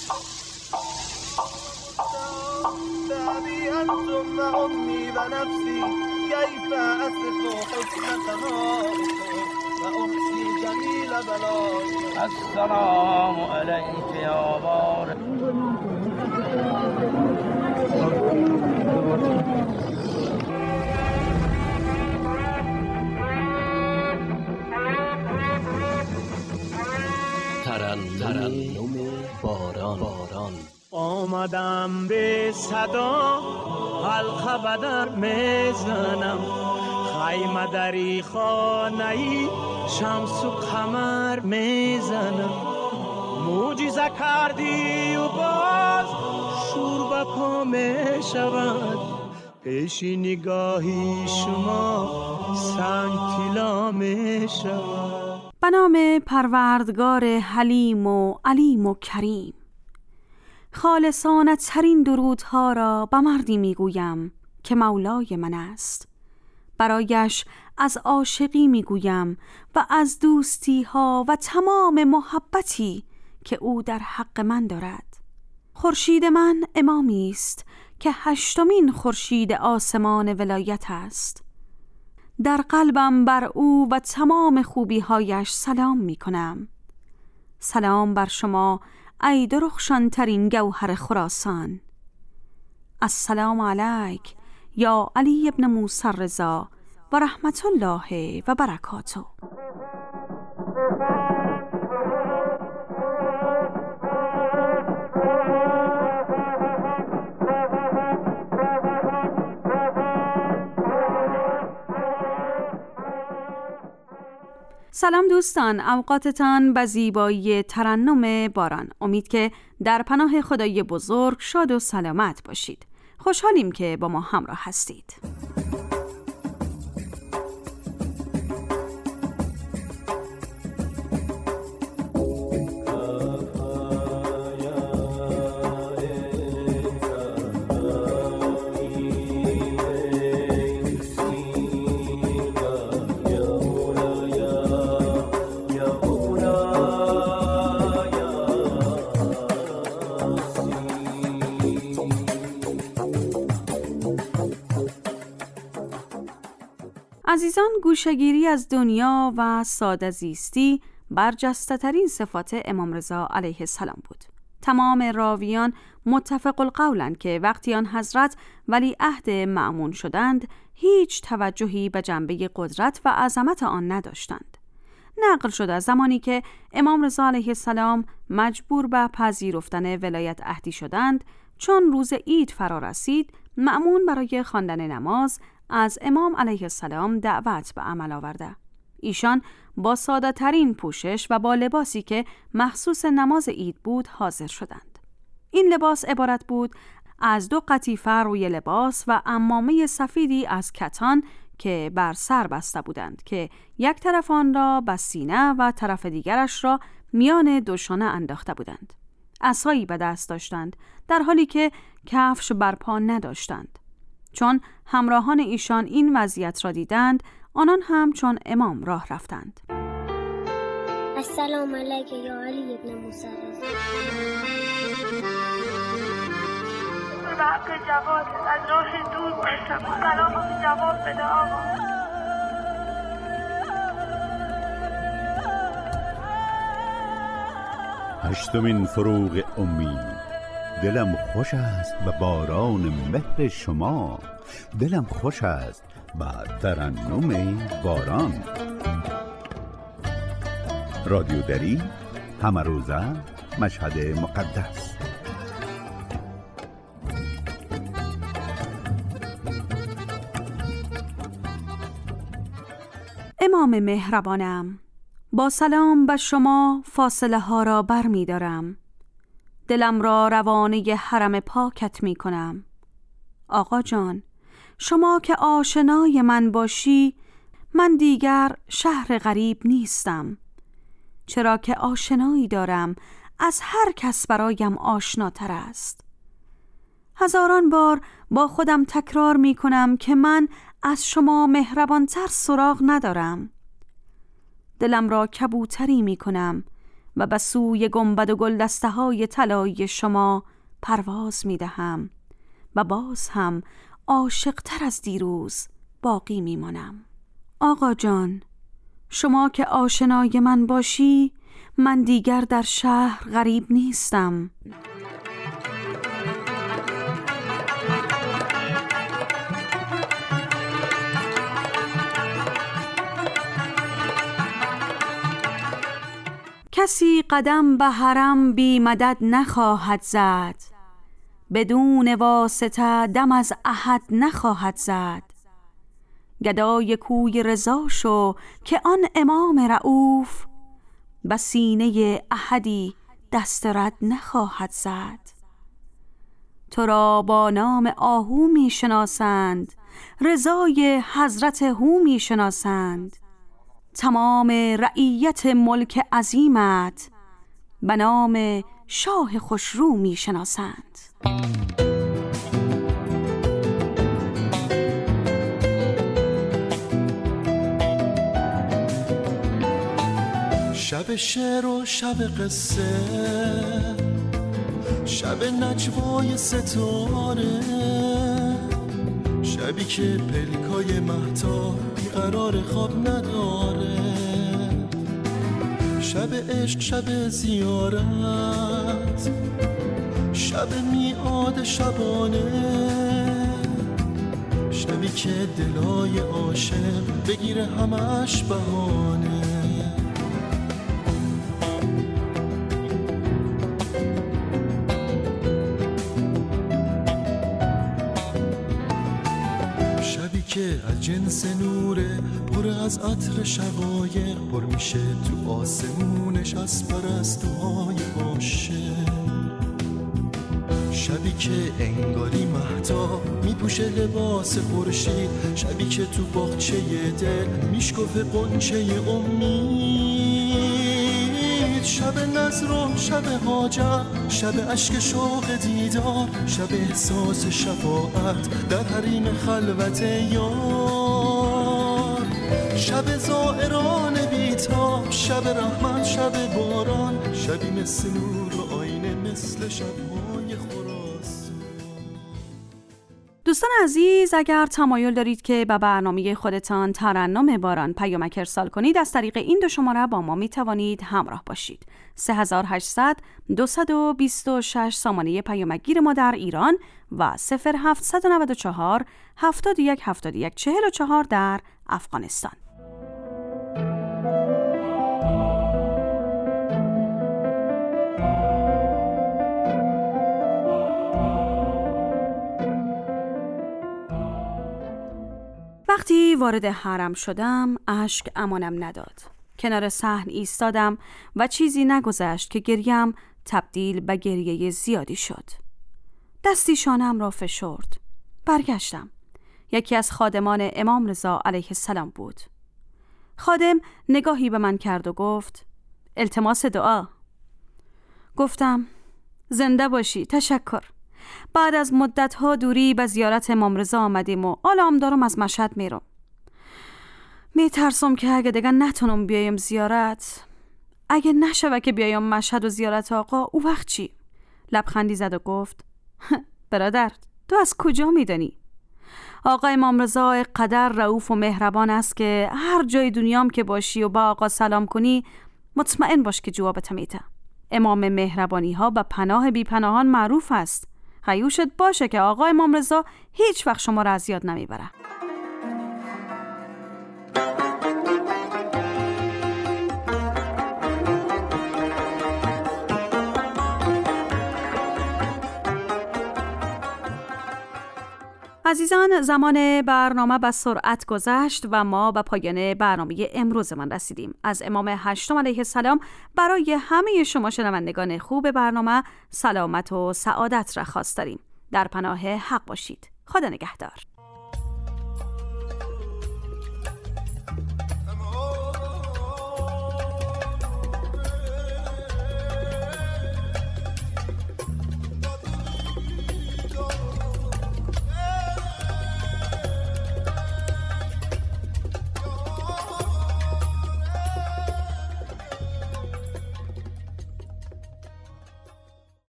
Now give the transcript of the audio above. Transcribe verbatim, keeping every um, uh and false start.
أبي أنتم وأمي ونفسي كيف أصف حسن ثنائك وأحصي جميل بلائك. السلام عليك يا بار. ترنم باران. باران آمدم به صدا حلقه بدر میزنم، خیمه دری خانه‌ای شمس و قمر میزنم. معجزه کردی و باز شور به پا میشود، پیش نگاهی شما سنگ طلا میشود. به نام پروردگار حلیم و علیم و کریم. خالصانه ترین درودها را به مردی میگویم که مولای من است. برایش از عاشقی میگویم و از دوستی ها و تمام محبتی که او در حق من دارد. خورشید من امامی است که هشتمین خورشید آسمان ولایت است. در قلبم بر او و تمام خوبی هایش سلام می کنم. سلام بر شما ای درخشان ترین گوهر خراسان. السلام علیک یا علی ابن موسی الرضا و رحمت الله و برکاته. سلام دوستان، اوقاتتان به زیبایی ترنم باران. امید که در پناه خدای بزرگ شاد و سلامت باشید. خوشحالیم که با ما همراه هستید. عزیزان، گوشه‌گیری از دنیا و ساده زیستی برجسته ترین صفات امام رضا علیه السلام بود. تمام راویان متفق القولند که وقتی آن حضرت ولی عهد مأمون شدند هیچ توجهی به جنبه قدرت و عظمت آن نداشتند. نقل شده از زمانی که امام رضا علیه السلام مجبور به پذیرفتن ولایت عهدی شدند، چون روز عید فرا رسید، مأمون برای خواندن نماز از امام علیه السلام دعوت به عمل آورده. ایشان با ساده ترین پوشش و با لباسی که مخصوص نماز عید بود حاضر شدند. این لباس عبارت بود از دو قطیفه روی لباس و عمامه سفیدی از کتان که بر سر بسته بودند که یک طرف آن را به سینه و طرف دیگرش را میان دو شانه انداخته بودند. عصایی به دست داشتند در حالی که کفش بر پا نداشتند. چون همراهان ایشان این وضعیت را دیدند، آنان هم چون امام راه رفتند. السلام علیک یا علی ابن موسی الرضا. به حق جواد از راه دور باشم، سلام جواد بده آقا. هشتمین فروغ امی. دلم خوش است به باران مهر شما، دلم خوش است به ترنم باران. رادیو دری، همه روزه، مشهد مقدس. امام مهربانم، با سلام به شما فاصله ها را بر می دارم. دلم را روانه حرم پاکت می کنم. آقا جان، شما که آشنای من باشی، من دیگر شهر غریب نیستم، چرا که آشنایی دارم از هر کس برایم آشناتر است. هزاران بار با خودم تکرار می کنم که من از شما مهربانتر سراغ ندارم. دلم را کبوتری می کنم و به سوی گنبد و گلدسته های طلایی شما پرواز می دهم و باز هم عاشق‌تر از دیروز باقی می مانم. آقا جان، شما که آشنای من باشی، من دیگر در شهر غریب نیستم. کسی قدم به حرم بی مدد نخواهد زد، بدون واسطه دم از احد نخواهد زد. گدای کوی رضا شو که آن امام رؤوف، به سینه احدی دست رد نخواهد زد. تو را با نام آهو می شناسند، رضای حضرت هو می شناسند. تمام رعیت ملک عظیمت به نام شاه خوشرو می شناسند. شب شعر و شب قصه، شب نجوای ستاره، شبی که پلکای مهتاب بیقرار خواب نداره. شب عشق، شب زیارت، شب میعاد شبانه، شبی که دلای عاشق بگیره همش بهانه. که از جنس نوره، پر از عطر شقایق، پر میشه تو آسمونش از پرستوهای عاشق. شبی که انگاری مهتاب میپوشه لباس خورشید، شبی که تو باغچه دل میشکفه غنچه امید. شب نذر و شب حاجت، شب اشک شوق دیدار، شب احساس شفاعت در حریم خلوت یار. شب زائران بیتاب، شب رحمت، شب باران، شبی مثل نور و آینه، مثل شبهای خراسان. دوستان عزیز، اگر تمایل دارید که به برنامه خودتان ترنم باران پیامک ارسال کنید، از طریق این دو شماره با ما می توانید همراه باشید. سه هزار و هشتصد دویست و بیست و شش سامانه پیامک گیر ما در ایران و صفر هفتصد و نود و چهار هفتاد و یک هفتاد و یک چهل و چهار در افغانستان. وقتی وارد حرم شدم، اشک امانم نداد. کنار صحن ایستادم و چیزی نگذشت که گریم تبدیل به گریه زیادی شد. دستی شانم را فشرد. برگشتم. یکی از خادمان امام رضا علیه السلام بود. خادم نگاهی به من کرد و گفت: التماس دعا. گفتم: زنده باشی، تشکر. بعد از مدت‌ها دوری به زیارت امام رضا آمدیم و آلام دارم از مشهد میرم. می ترسم که اگه دیگه نتونم بیایم زیارت، اگه نشوه که بیایم مشهد و زیارت آقا، او وقت چی؟ لبخندی زد و گفت: برادر، تو از کجا میدانی؟ آقا امام رضا قدر رؤوف و مهربان است که هر جای دنیام که باشی و با آقا سلام کنی، مطمئن باش که جوابت میده. امام مهربانی ها به پناه بی پناهان معروف است. خیوشت باشه که آقا امام رضا هیچ وقت شما را از یاد نمیبره. عزیزان، زمان برنامه به سرعت گذشت و ما به پایان برنامه امروز من رسیدیم. از امام هشتم علیه السلام برای همه شما شنوندگان خوب برنامه سلامت و سعادت را خواست داریم. در پناه حق باشید. خدا نگهدار.